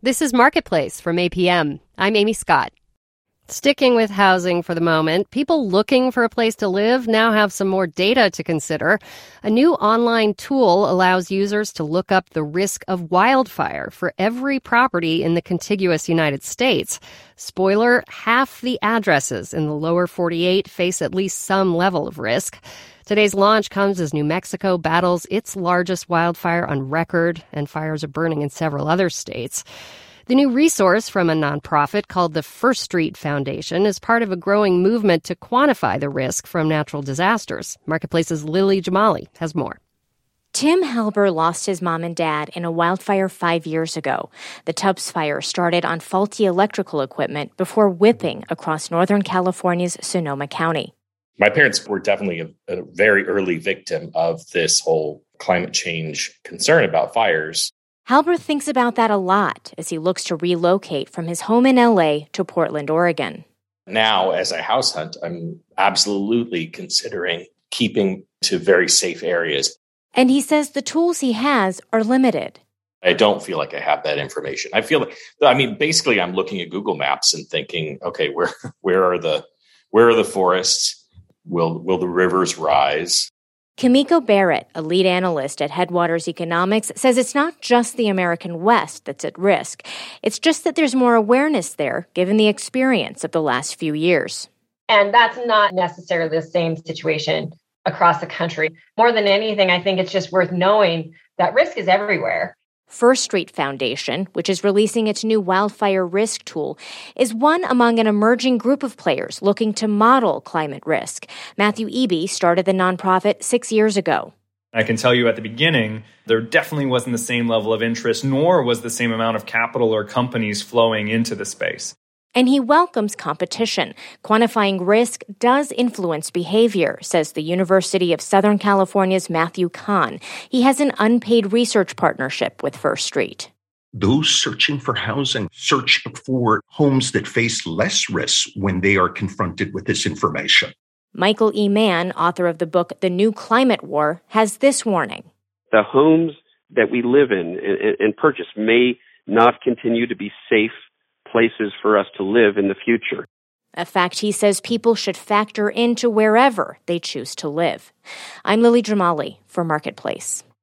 This is Marketplace from APM. I'm Amy Scott. Sticking with housing for the moment, people looking for a place to live now have some more data to consider. A new online tool allows users to look up the risk of wildfire for every property in the contiguous United States. Spoiler, half the addresses in the lower 48 face at least some level of risk. Today's launch comes as New Mexico battles its largest wildfire on record, and fires are burning in several other states. The new resource from a nonprofit called the First Street Foundation is part of a growing movement to quantify the risk from natural disasters. Marketplace's Lily Jamali has more. Tim Halber lost his mom and dad in a wildfire 5 years ago. The Tubbs fire started on faulty electrical equipment before whipping across Northern California's Sonoma County. My parents were definitely a very early victim of this whole climate change concern about fires. Halber thinks about that a lot as he looks to relocate from his home in L.A. to Portland, Oregon. Now, as I house hunt, I'm absolutely considering keeping to very safe areas. And he says the tools he has are limited. I don't feel like I have that information. Basically, I'm looking at Google Maps and thinking, okay, where are the forests? Will the rivers rise? Kimiko Barrett, a lead analyst at Headwaters Economics, says it's not just the American West that's at risk. It's just that there's more awareness there, given the experience of the last few years. And that's not necessarily the same situation across the country. More than anything, I think it's just worth knowing that risk is everywhere. First Street Foundation, which is releasing its new wildfire risk tool, is one among an emerging group of players looking to model climate risk. Matthew Eby started the nonprofit 6 years ago. I can tell you at the beginning, there definitely wasn't the same level of interest, nor was the same amount of capital or companies flowing into the space. And he welcomes competition. Quantifying risk does influence behavior, says the University of Southern California's Matthew Kahn. He has an unpaid research partnership with First Street. Those searching for housing search for homes that face less risk when they are confronted with this information. Michael E. Mann, author of the book The New Climate War, has this warning. The homes that we live in and purchase may not continue to be safe places for us to live in the future. A fact he says people should factor into wherever they choose to live. I'm Lily Jamali for Marketplace.